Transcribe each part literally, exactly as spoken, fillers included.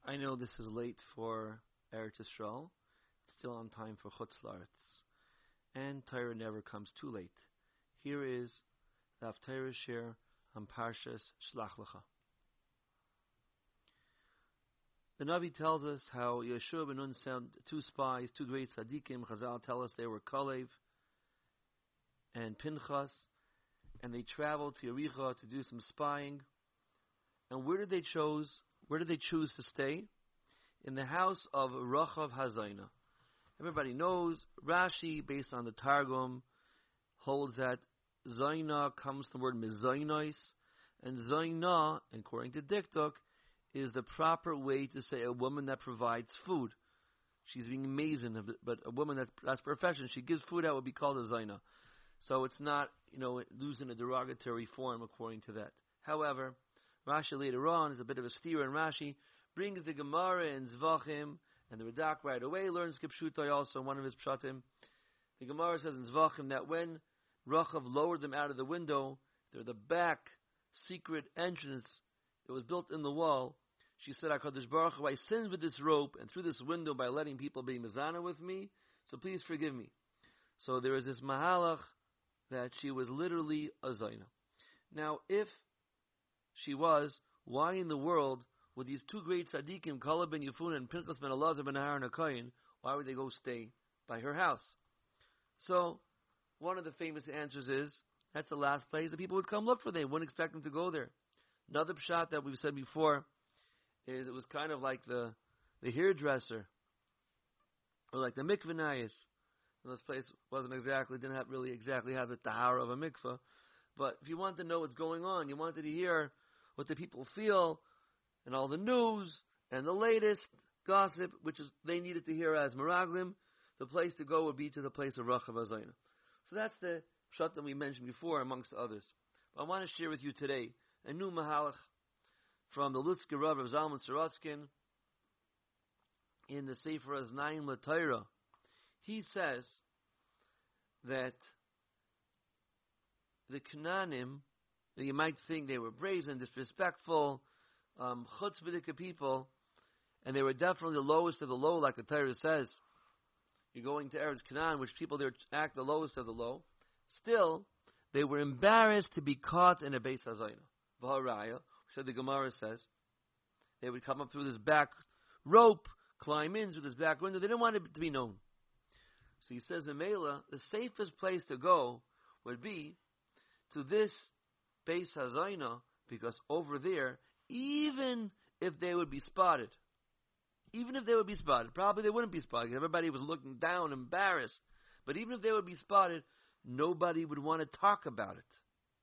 I know this is late for Eretz Yisrael. It's still on time for Chutz La'aretz. And Torah never comes too late. Here is the Haftarah Shir on Parshas Shlach Lecha. The Navi tells us how Yeshua ben Nun sent two spies, two great tzaddikim. Chazal tell us they were Kalev and Pinchas, and they traveled to Yericha to do some spying. And where did they choose? Where did they choose to stay? In the house of Rachav Hazayna. Everybody knows Rashi, based on the Targum, holds that Zayna comes from the word Mizaynais, and Zayna, according to Diktuk, is the proper way to say a woman that provides food. She's being amazing, but a woman that's that's profession, she gives food out, would be called a Zayna. So it's not, you know, losing a derogatory form according to that. However, Rashi later on is a bit of a steer, and Rashi brings the Gemara in Zvachim, and the Radak right away learns Kipshutai also, one of his Pshatim. The Gemara says in Zvachim that when Rachav lowered them out of the window, they're the back secret entrance that was built in the wall. She said, HaKadosh Baruch Hu, I sinned with this rope and through this window by letting people be Mizana with me, so please forgive me. So there is this Mahalach that she was literally a Zayna. Now, if she was, why in the world would these two great tzaddikim, Kaleb ben Yefuna and Pinchas ben Elazar ben Aaron HaKohen, why would they go stay by her house? So, one of the famous answers is, that's the last place that people would come look for. They wouldn't expect them to go there. Another pshat that we've said before is it was kind of like the the hairdresser, or like the mikvanayis. This place wasn't exactly, didn't have really exactly have the tahara of a mikvah. But if you wanted to know what's going on, you wanted to hear what the people feel, and all the news, and the latest gossip, which is they needed to hear as Meraglim, the place to go would be to the place of Rachav Hazayna. So that's the pshat that we mentioned before, amongst others. But I want to share with you today a new mahalach from the Lutzker Rav of Zalman Sorotzkin in the Sefer Aznaim L'Torah. He says that the Canaanim, you might think they were brazen, disrespectful, um, chutzpahdik people, and they were definitely the lowest of the low, like the Torah says. You're going to Eretz Canaan, which people there act the lowest of the low. Still, they were embarrassed to be caught in a Beis Hazayna. V'haraya, said the Gemara says, they would come up through this back rope, climb in through this back window. They didn't want it to be known. So he says in Mela, the safest place to go would be to this Beis Hazayna, because over there, even if they would be spotted, even if they would be spotted, probably they wouldn't be spotted, because everybody was looking down, embarrassed. But even if they would be spotted, nobody would want to talk about it.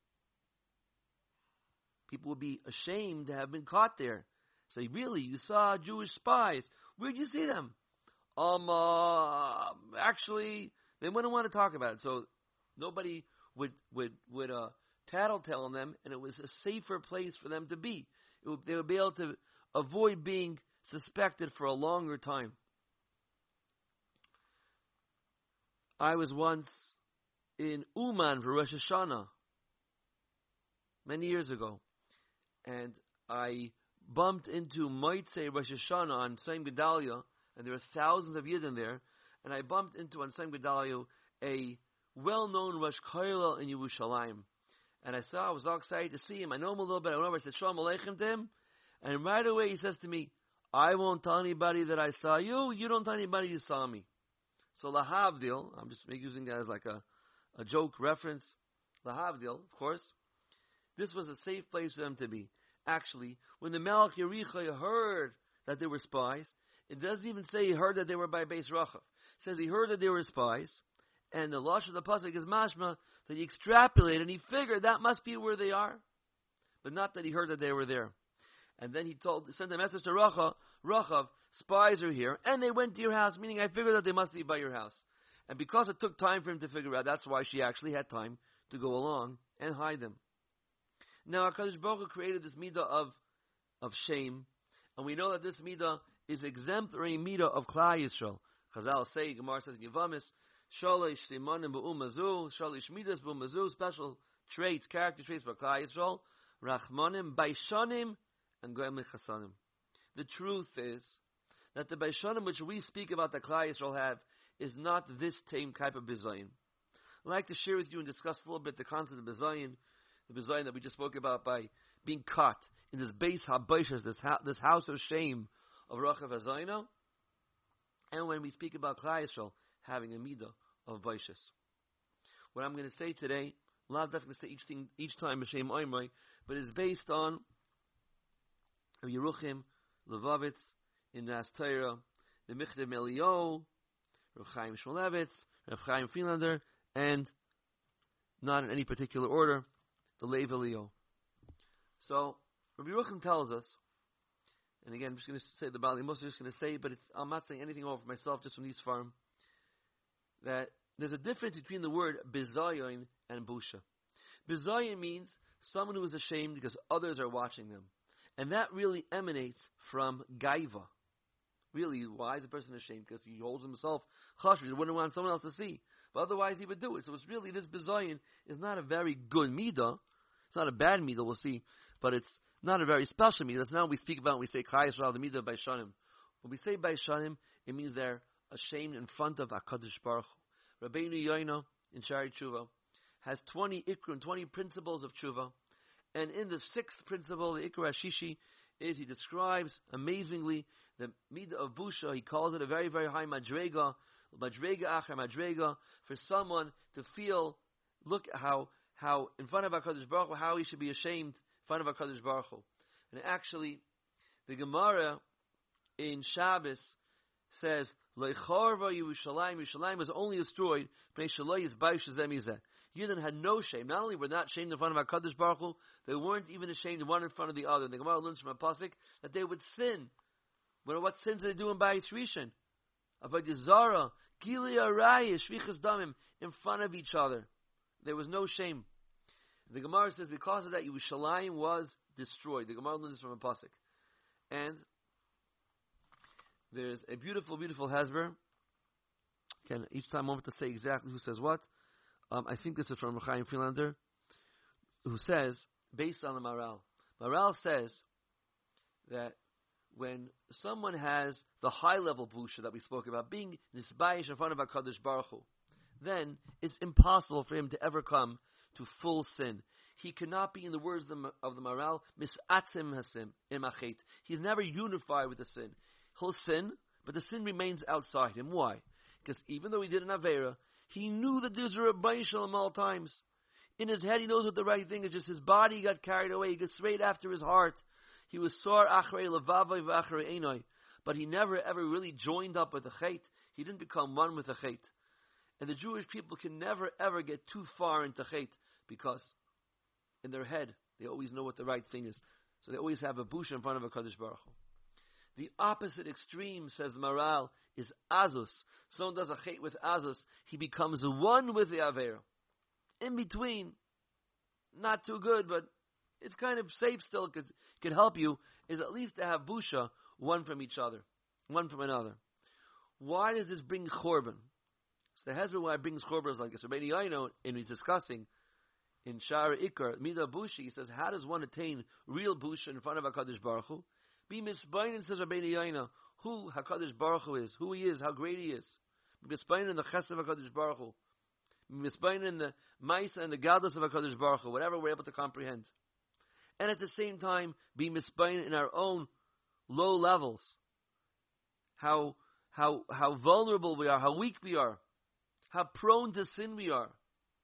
People would be ashamed to have been caught there. Say, really, you saw Jewish spies. Where'd you see them? Um, uh, actually, they wouldn't want to talk about it. So nobody would would would uh, tattletale on them, and it was a safer place for them to be. It would, they would be able to avoid being suspected for a longer time. I was once in Uman for Rosh Hashanah many years ago, and I bumped into Moitzei Rosh Hashanah on Saim Gedalia, and there were thousands of Yidden there, and I bumped into on Saim Gedalia a well-known Rosh Kollel in Yerushalayim. And I saw, I was all excited to see him. I know him a little bit. I went over, I said, Shalom Aleichem to him, and right away he says to me, I won't tell anybody that I saw you, you don't tell anybody you saw me. So Lahavdil, I'm just using that as like a, a joke reference, Lahavdil, of course, this was a safe place for them to be. Actually, when the Melech Yericha heard that they were spies, it doesn't even say he heard that they were by Beis Rachav. It says he heard that they were spies, and the Lush of the Pasuk is mashma, that he extrapolated, and he figured that must be where they are, but not that he heard that they were there. And then he told, sent a message to Rachav, Rachav, spies are here, and they went to your house, meaning I figured that they must be by your house. And because it took time for him to figure out, that's why she actually had time to go along and hide them. Now, HaKadosh Baruch Hu created this midah of, of shame, and we know that this midah is exemplary midah of Klal Yisrael. Chazal say, Gemara says in Yevamis, Shalish Simanim B'umazu, Shalish Midas B'umazu, special traits, character traits for Klal Yisrael, Rachmanim, Baishanim, and Goyim Chasanim. the truth is that the Beishanim which we speak about the Klal Yisrael have is not this same type of Bizayin. I'd like to share with you and discuss a little bit the concept of Bizayin, the Bizayin that we just spoke about by being caught in this base habaishas, this ha- this house of shame of Rachav Hazayna, and when we speak about Klal Yisrael having a midah of baishas. What I'm going to say today, I'm not definitely say each thing each time B'Shem Oimrei, but is based on Yeruchim, Levavitz, in the Torah, the Michtav Melio, Rav Chaim Shmulevitz, Rav Chaim Friedlander, and not in any particular order, the Lev Elio. So, Rabbi Yeruchim tells us, and again, I'm just going to say the Bali Musa, just going to say, but it's, I'm not saying anything over myself, just from these farm, that there's a difference between the word bizayon and busha. Bizayon means someone who is ashamed because others are watching them. And that really emanates from gaiva. Really, why is a person ashamed? Because he holds himself chashuv. He wouldn't want someone else to see. But otherwise he would do it. So it's really, this bizayon is not a very good midah. It's not a bad midah, we'll see. But it's not a very special midah. That's not what we speak about when we say Klal Yisrael, the midah of Beishanim. When we say Beishanim, it means they're ashamed in front of HaKadosh Baruch Hu. Rabbeinu Yoina in Shari Tshuva has twenty ikrim, twenty principles of Tshuva. And in the sixth principle, the Ikra Hashishi, is he describes amazingly the midah of busha. He calls it a very, very high madrega, madrega achar madrega, for someone to feel, look how how in front of HaKadosh Baruch Hu, how he should be ashamed in front of HaKadosh Baruch Hu. And actually, the Gemara in Shabbos says, Leicharva Yerushalayim, Yerushalayim was only destroyed, Pnei Shaloi Yizbayish Zeh Mizeh. Yidden had no shame. Not only were they not ashamed in front of HaKadosh Baruch Hu, they weren't even ashamed one in front of the other. The Gemara learns from a pasuk that they would sin. Well, what sins did they do in Bayis Rishon? Avodah Zara, Gili Arayah, Shvichas Damim, in front of each other. There was no shame. The Gemara says because of that, Yerushalayim was destroyed. The Gemara learns from a pasuk. And there's a beautiful, beautiful Hezber. Again, each time I want to say exactly who says what. Um, I think this is from Chaim Friedlander, who says, based on the Maral, Maral says that when someone has the high-level busha that we spoke about, being nisbayish in front of HaKadosh Baruch Hu, then it's impossible for him to ever come to full sin. He cannot be, in the words of the, of the Maral, misatzim hasim imachet. He's never unified with the sin. He'll sin, but the sin remains outside him. Why? Because even though he did an Avera, he knew that there's a Rabbi Shalom all times. In his head, he knows what the right thing is. Just his body got carried away. He got straight after his heart. He was sar achrei levavai v'achrei einai. But he never ever really joined up with the chait. He didn't become one with the chait. And the Jewish people can never ever get too far into chait because in their head, they always know what the right thing is. So they always have a busha in front of a Kadosh Baruch Hu. The opposite extreme, says the Maral, is Azus. Someone does a chait with Azus, he becomes one with the Avera. In between, not too good, but it's kind of safe still, because it can help you, is at least to have busha, one from each other, one from another. Why does this bring chorban? So the Hezbollah why it brings chorban is like this. Rabbeinu Yaino, in he's discussing in Shara Ikar, Midah Busha, he says, how does one attain real busha in front of HaKadosh Baruch Hu? Be misbainin, says Rabbeinu Yaina, who HaKadosh Baruch Hu is, who he is, how great he is. Be misbainin in the chesed of HaKadosh Baruch Hu. Be misbainin in the maisa and the gadlus of HaKadosh Baruch Hu, whatever we're able to comprehend. And at the same time, be misbainin in our own low levels. How, how, how vulnerable we are, how weak we are, how prone to sin we are.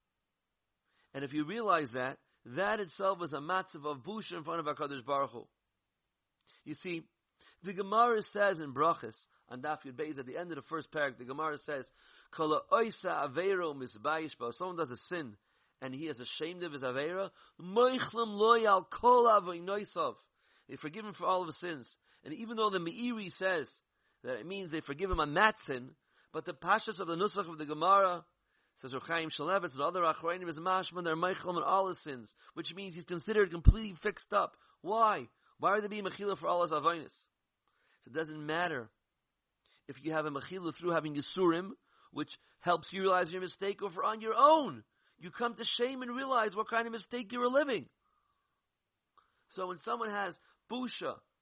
And if you realize that, that itself is a matzav of busha in front of HaKadosh Baruch Hu. You see, the Gemara says in Brachas, on Daf Yud Beis, at the end of the first parak, the Gemara says, Kala oisa aveiro misbayish ba. Someone does a sin, and he is ashamed of his aveira. Moichlam loyal kol avoinoisav. They forgive him for all of his sins. And even though the Meiri says that it means they forgive him on that sin, but the pashas of the nusach of the Gemara, says Rav Chaim Shmulevitz and other achrayim, is mashman, they're moichlam on all his sins, which means he's considered completely fixed up. Why? Why are they being mechila for all his avainis? So it doesn't matter if you have a mechila through having yisurim, which helps you realize your mistake, or for on your own. You come to shame and realize what kind of mistake you were living. So when someone has busha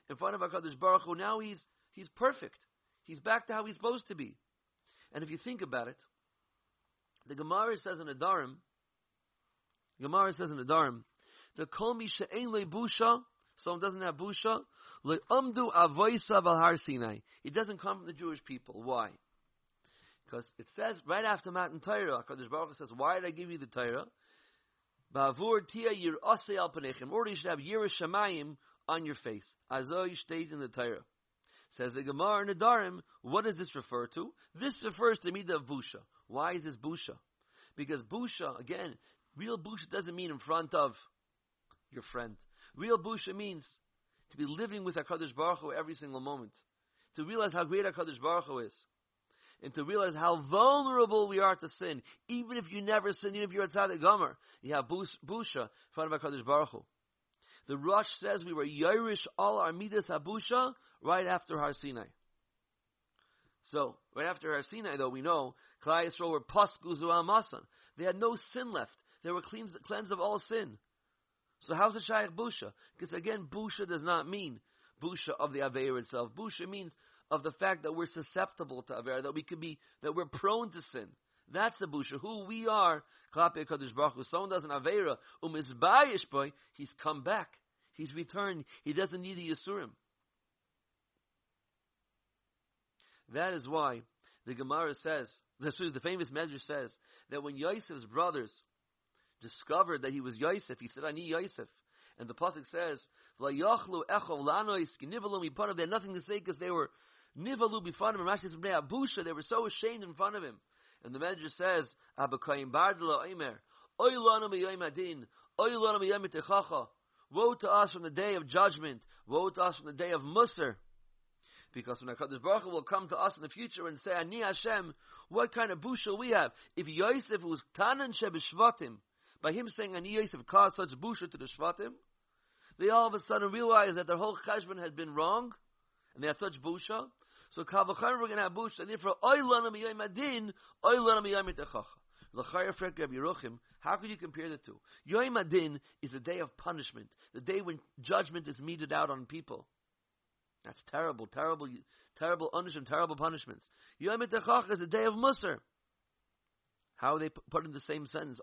in front of HaKadosh Baruch Hu, now he's he's perfect. He's back to how he's supposed to be. And if you think about it, the Gemara says in Adarim, Gemara says in Adarim, the Kol Mi She'ein Le Busha, someone doesn't have Busha, Le Umdu Avoisa Val Har Sinai. It doesn't come from the Jewish people. Why? Because it says right after Matan Torah, HaKadosh Baruch Hu says, why did I give you the Torah? Ba'avur tia yir'asei al panechem. Or you should have Yiras Shamayim on your face. Azoi state in the Torah. Says the Gemara in Adarim, what does this refer to? This refers to Midah of Busha. Why is this Busha? Because Busha, again, real Busha doesn't mean in front of your friend. Real Busha means to be living with HaKadosh Baruch Hu every single moment. To realize how great HaKadosh Baruch Hu is. And to realize how vulnerable we are to sin. Even if you never sin, even if you're a tzaddik gomer, you have busha in front of HaKadosh Baruch Hu. The Rosh says we were Yairish all our midas habusha right after Har Sinai. So, right after Har Sinai, though, we know Klal Yisrael were pasku zu'al masan. They had no sin left. They were cleansed, cleansed of all sin. So how's it shaykh busha? Because again, busha does not mean busha of the aveir itself. Busha means of the fact that we're susceptible to Avera, that we could be, that we're prone to sin. That's the Busha. Who we are, Klape HaKadosh Baruch Hu. Someone does an Avera, umizbayish boy, he's come back. He's returned. He doesn't need the Yisurim. That is why the Gemara says, the, the famous Medrash says, that when Yosef's brothers discovered that he was Yosef, he said, I need Yosef. And the pasuk says, "V'layachlu echol lanois k'nivalu mipanav." They had nothing to say because they were nivalu b'fanav. Rashi says, "Bnei Abusha." They were so ashamed in front of him. And the Medrash says, "Abakayim bardla oimer, oy lanu miyayim adin, oy lanu miyayim techacha." Woe to us from the day of judgment. Woe to us from the day of Musar. Because when HaKadosh Baruch Hu will come to us in the future and say, "Ani Hashem," what kind of busha we have? If Yosef was tanan shebishvatim, by him saying Ani Yosef caused such busha to the shvatim, they all of a sudden realize that their whole cheshbon had been wrong, and they had such busha. So kavachar we're going to have busha, and therefore oy lanu miyayim adin, oy lanu miyayim techacha. L'chayr frek Rabbi Yeruchim. How could you compare the two? Yom Adin is a day of punishment, the day when judgment is meted out on people. That's terrible, terrible, terrible punishment, terrible punishments. Yom Techacha is a day of Musar. How are they put in the same sentence?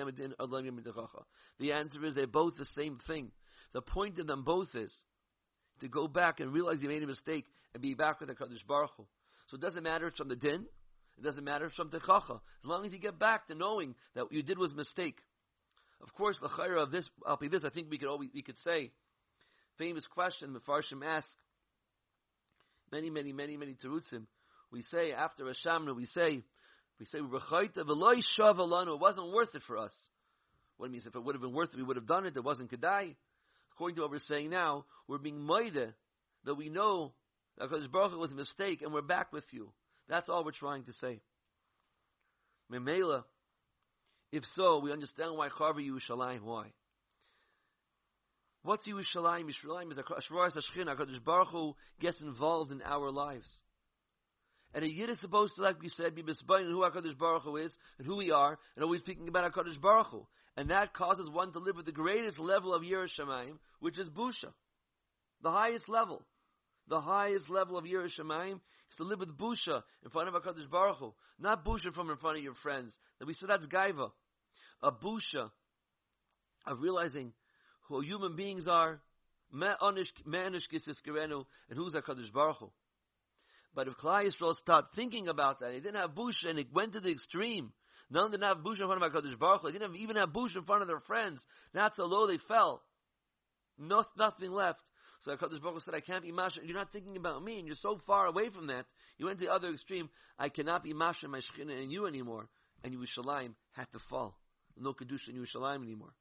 The answer is they're both the same thing. The point of them both is to go back and realize you made a mistake and be back with HaKadosh Baruch Hu. So it doesn't matter if it's from the din, it doesn't matter if it's from Techacha, as long as you get back to knowing that what you did was a mistake. Of course, the chayra of this, I'll be this, I think we could always, we could say, famous question, Mefarshim ask, many, many, many, many terutzim. We say, after Hashamna, we say, we say, it wasn't worth it for us. What it means, if it would have been worth it, we would have done it. It wasn't kedai. According to what we're saying now, we're being moide, that we know that HaKadosh Baruch Hu was a mistake, and we're back with you. That's all we're trying to say. Memela, if so, we understand why Charvi Yerushalayim. Why? What's Yerushalayim? Yerushalayim is a Shvaras HaShechina. HaKadosh Baruch Hu gets involved in our lives. And a Yid is supposed to, like we said, be misbayin who HaKadosh Baruch Hu is and who we are, and always thinking about HaKadosh Baruch Hu. And that causes one to live with the greatest level of Yiras Shamayim, which is Busha. The highest level. The highest level of Yiras Shamayim is to live with Busha in front of HaKadosh Baruch Hu. Not Busha from in front of your friends. That we said that's Gaiva. A Busha of realizing who human beings are, and who's HaKadosh Baruch Hu. But if Klal Yisrael stopped thinking about that, they didn't have Busha, and it went to the extreme. None didn't have Busha in front of HaKadosh Baruch Hu. They didn't have, even have Busha in front of their friends. That's how low they fell. No, nothing left. So HaKadosh Baruch Hu said, I can't be Masha. You're not thinking about me, and you're so far away from that. You went to the other extreme. I cannot be Masha, my Shechina, and you anymore. And Yerushalayim had to fall. No Kedusha in Yerushalayim anymore.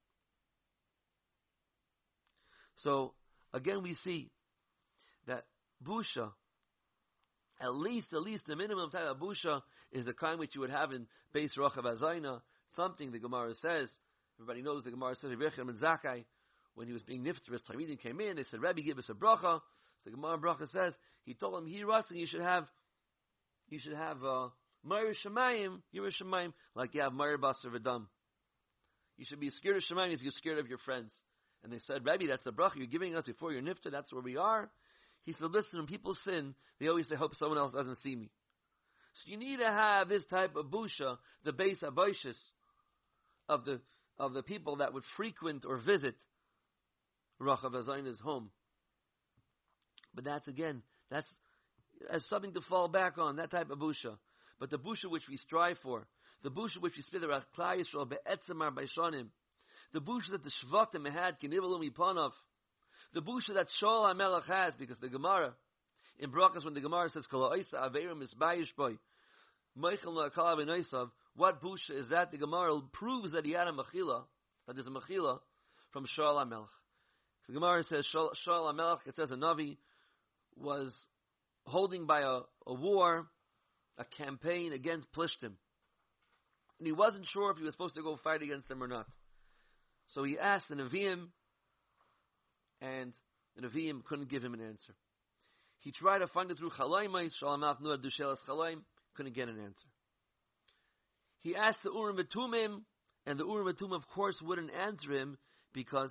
So, again, we see that Busha, at least, at least the minimum type of Busha is the kind which you would have in Beis Rochav Azayna, something the Gemara says. Everybody knows the Gemara says, Rebbe and Zakkai, when he was being nifter, his Talmidim came in, they said, Rebbe, give us a bracha. So the Gemara bracha says, he told him, he writes, and you should have, you should have, uh, Meir Shemayim, Yiras Shamayim, like you have Meir Basar V'dam. You should be scared of Shemayim as you're scared of your friends. And they said, Rebbe, that's the bracha you're giving us before your nifta, that's where we are. He said, listen, when people sin, they always say, hope someone else doesn't see me. So you need to have this type of busha, the base aboishis of the of the people that would frequent or visit Rachav Azayna's home. But that's again, that's as something to fall back on, that type of busha. But the busha which we strive for, the busha which we spit around Klal Yisrael be'etzemar b'shanim, the busha that the Shvatim had, Kinivalu Mipanov, the busha that Shaul HaMelech has, because the Gemara, in Brachas, when the Gemara says, Kol ha'isa aveirim isbayish boy, Meichel no'akal v'noisav, what busha is that? The Gemara proves that he had a mechila, that there's a mechila from Shaul HaMelech. So the Gemara says, Shaul HaMelech, it says a Navi, was holding by a, a war, a campaign against Plishtim. And he wasn't sure if he was supposed to go fight against them or not. So he asked the Nevi'im, and the Nevi'im couldn't give him an answer. He tried to find it through Chalaimais, Shaul HaMelech knew Dushelas Chalaim, couldn't get an answer. He asked the Urim V'Tumim, and the Urim V'Tumim, of course, wouldn't answer him because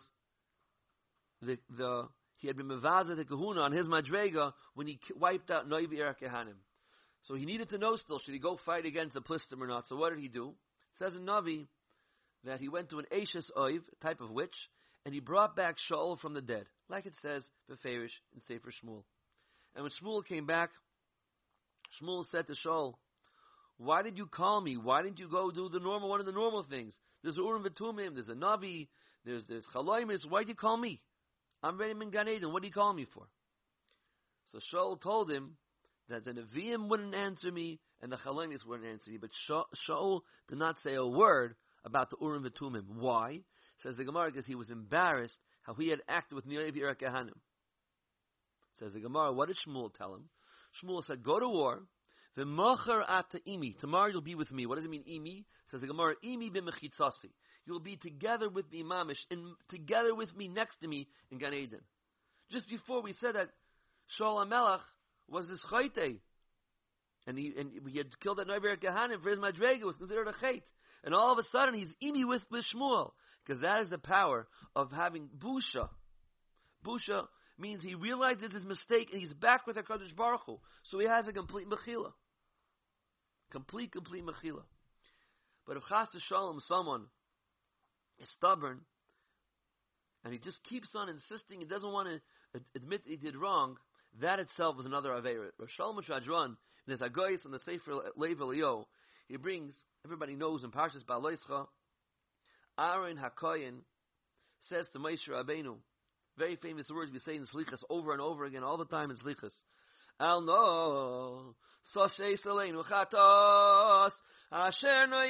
the the he had been Mevazah the Kahuna on his Madrega when he wiped out Noiv Ir Kehanim. So he needed to know still, should he go fight against the Plistim or not? So what did he do? It says in Navi that he went to an Ashes Oiv, type of witch, and he brought back Shaul from the dead, like it says Beferish in Sefer Shmuel. And when Shmuel came back, Shmuel said to Shaul, why did you call me? Why didn't you go do the normal, one of the normal things? There's Urim V'Tumim, there's a Navi, there's there's Chaloimis. Why did you call me? I'm ready in Gan Eden. What do you call me for? So Shaul told him that the Nevi'im wouldn't answer me and the Chaloimis wouldn't answer me. But Shaul did not say a word about the Urim V'Tumim. Why? Says the Gemara, because he was embarrassed how he had acted with Noiv Ir Kehanim. Says the Gemara, what did Shmuel tell him? Shmuel said, go to war. V'mocher ata imi. Tomorrow you'll be with me. What does it mean, imi? Says the Gemara, imi b'mechitzasi. You'll be together with me, mamish, and together with me, next to me in Gan Eden. Just before we said that Shaul HaMelech was this chayte, and he and he had killed that Noiv Ir Kehanim for his madrega, was considered a chayt. And all of a sudden he's imi with, with Shmuel, because that is the power of having busha. Busha means he realizes his mistake and he's back with HaKadosh Baruch Hu. So he has a complete mechila. Complete, complete mechila. But if chas v'shalom someone is stubborn and he just keeps on insisting, he doesn't want to admit he did wrong, that itself is another aveira. Rav Shalom Shadran in his Agoyis on the Sefer Lev Eliyahu, he brings, everybody knows in Parshas Ba'aloischa, Aaron HaKoyin says to Moshe Rabbeinu, very famous words we say in Slichas over and over again, all the time in Slichas. Al no, Soshe Saleinu Chatos, Asher no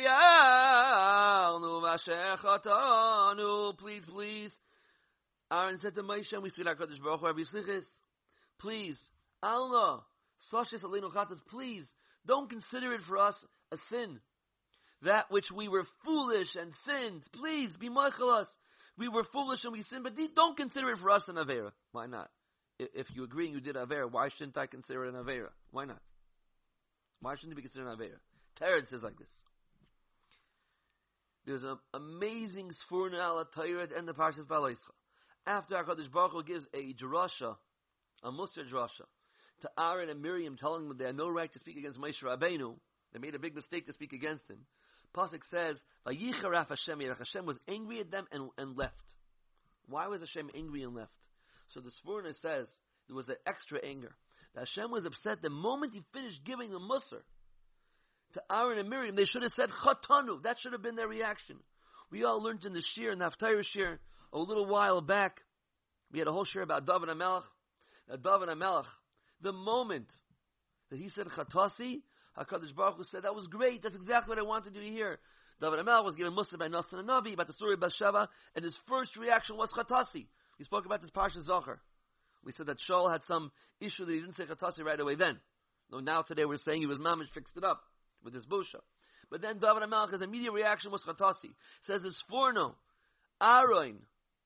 Yalnu, Asher Chatonu, please, please. Aaron said to Moshe, and we see like HaKadosh Baruch Hu every Slichas, please, Al no, Soshe Saleinu Chatos, please, don't consider it for us a sin. That which we were foolish and sinned, please, be meichel us. We were foolish and we sinned, but don't consider it for us an Avera. Why not? If you agree and you did Avera, why shouldn't I consider it an Avera? Why not? Why shouldn't it be considered an Avera? Tered says like this. There's an amazing Sfurna ala Torah at the end of Parshas Ba'aloischa. After HaKadosh Baruch Hu gives a drasha, a Musar drasha, to Aaron and Miriam, telling them they had no right to speak against Moshe Rabbeinu, they made a big mistake to speak against him. Pasuk says, "Vayicharaf Hashem Yerach." Hashem was angry at them and, and left. Why was Hashem angry and left? So the Sforna says there was an extra anger. That Hashem was upset the moment he finished giving the Musar to Aaron and Miriam. They should have said Chatanu. That should have been their reaction. We all learned in the Shir, in the Haftarah Shir, a little while back. We had a whole Shir about David HaMelech. That David HaMelech, the moment that he said Chatasi, HaKadosh Baruch Hu said, that was great, that's exactly what I wanted you to hear. David HaMelech was given Musar by Natan and Navi about the story of Bathsheba, and his first reaction was Chatasi. We spoke about this Parsha Zohar. We said that Shaul had some issue that he didn't say Chatasi right away then. No, now today we're saying he was mamish, fixed it up with his busha. But then David HaMelech, his immediate reaction was Chatasi. Says his Forno, Aaron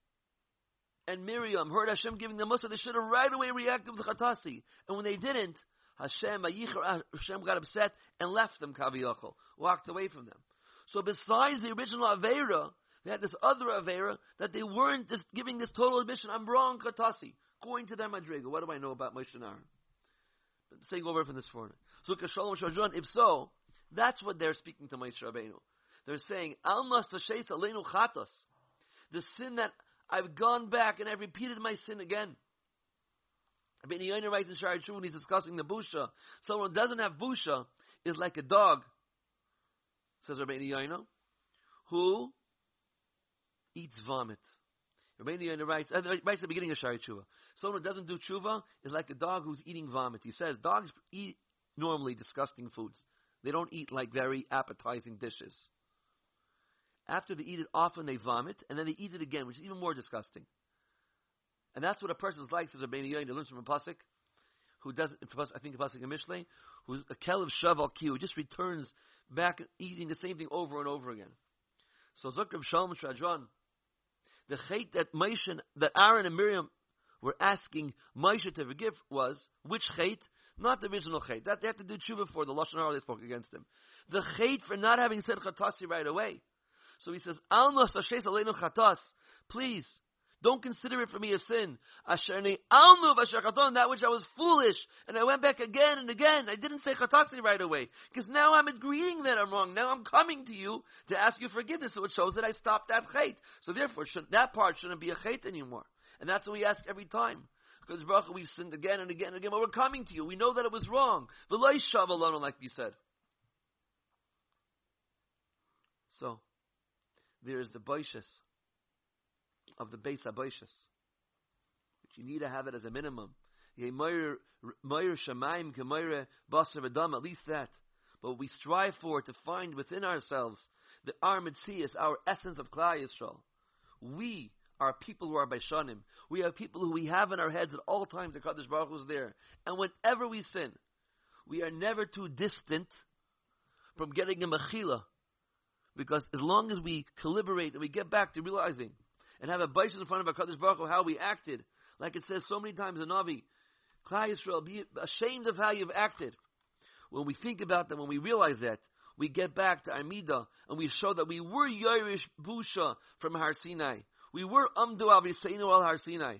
and Miriam heard Hashem giving the Musar, they should have right away reacted with Chatasi. And when they didn't, Hashem, Hashem got upset and left them, Kaviyachol, walked away from them. So besides the original Aveira, They had this other Avera that they weren't just giving this total admission, I'm wrong, Katasi. Going to their Madriga. What do I know about Moshe and Aaron? Saying over from this foreigner. So, if so, that's what they're speaking to Moshe Rabbeinu. They're saying, Al nas tashes aleinu chatos. The sin that I've gone back and I've repeated my sin again. Rabbeinu Yoina writes in Shari Tshuva when he's discussing the busha. Someone who doesn't have busha is like a dog, says Rabbeinu Yoina, who eats vomit. Rabbeinu Yoina writes, uh, writes at the beginning of Shari Tshuva. Someone who doesn't do tshuva is like a dog who's eating vomit. He says dogs eat normally disgusting foods. They don't eat like very appetizing dishes. After they eat it, often they vomit, and then they eat it again, which is even more disgusting. And that's what a person's like, says Rabbeinu Yoina, learns from a pasuk, who does, I think a pasuk in Mishlei, who's a kelev shaval ki, who just returns back eating the same thing over and over again. So Zukrav Shalom Shadran, the chait that Moshe, that Aaron and Miriam were asking Moshe to forgive was, which chait? Not the original chait. That they had to do tshuva for, the Lashon Hara they spoke against him. The chait for not having said chatasi right away. So he says, Al nos ashes aleinu chatas. Please, don't consider it for me a sin. Asherni alnu v'asher chaton, that which I was foolish, and I went back again and again. I didn't say chatasi right away, because now I'm agreeing that I'm wrong. Now I'm coming to you to ask you forgiveness, so it shows that I stopped that chait. So therefore, that part shouldn't be a chait anymore. And that's what we ask every time. Because Baruch Hu, we've sinned again and again and again, but we're coming to you. We know that it was wrong. V'lo yishav alonu, like we said. So, there is the boishes of the Beis HaBoishes, which you need to have it as a minimum. At least that. But we strive for to find within ourselves the our mitzias, our essence of Klal Yisrael. We are people who are Beishanim. We are people who we have in our heads at all times. The Kadosh Baruch Hu is there, and whenever we sin, we are never too distant from getting a mechila. Because as long as we collaborate and we get back to realizing and have a basis in front of HaKadosh Baruch Hu how we acted, like it says so many times in Navi, Klal Yisrael, be ashamed of how you've acted. When we think about that, when we realize that, we get back to our midah and we show that we were Yerush Busha from Har Sinai. We were Amdu Aviseinu al Har Sinai.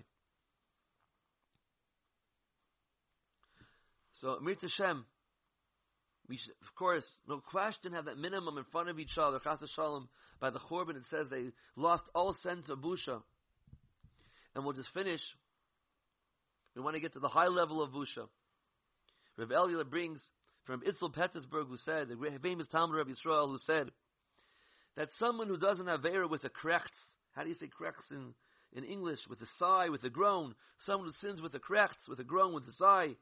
So, Mir Tashem, we should, of course, no question, have that minimum in front of each other. Chas Shalom, by the Churban, it says they lost all sense of busha. And we'll just finish. We want to get to the high level of busha. Rav Eliezer brings from Itzel Petersburg, who said, the famous Talmud Rav Yisrael, who said that someone who doesn't have Aveira with a krechts, how do you say krechts in, in English? With a sigh, with a groan. Someone who sins with a krechts, with a groan, with a sigh,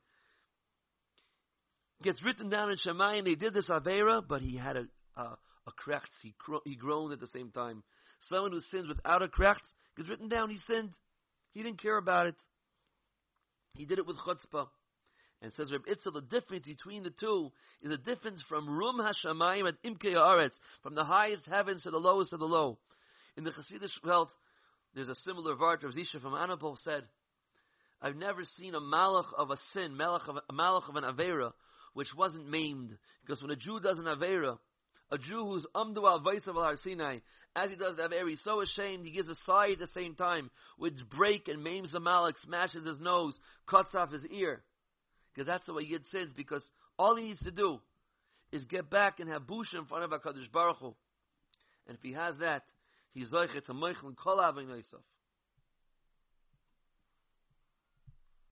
gets written down in Shemayim. They did this Aveira, but he had a a, a krechts. He, cro- he groaned at the same time. Someone who sins without a krechts gets written down. He sinned. He didn't care about it. He did it with chutzpah. And says Reb Itzel, the difference between the two is a difference from Rum HaShamayim at Imkei Haaretz, from the highest heavens to the lowest of the low. In the Chassidish Welt, there's a similar vart. Rav Zisha from Anapol said, I've never seen a malach of a sin, malach of, a malach of an Aveira, which wasn't maimed. Because when a Jew does an Aveira, a Jew who's Amdu al Vaisav al Har Sinai, as he does the Aveira, he's so ashamed, he gives a sigh at the same time, which break and maims the malach, smashes his nose, cuts off his ear. Because that's the way Yid sins, because all he needs to do is get back and have busha in front of HaKadosh Baruch Hu. And if he has that, he's zoichet to moichlin kol avin yosef.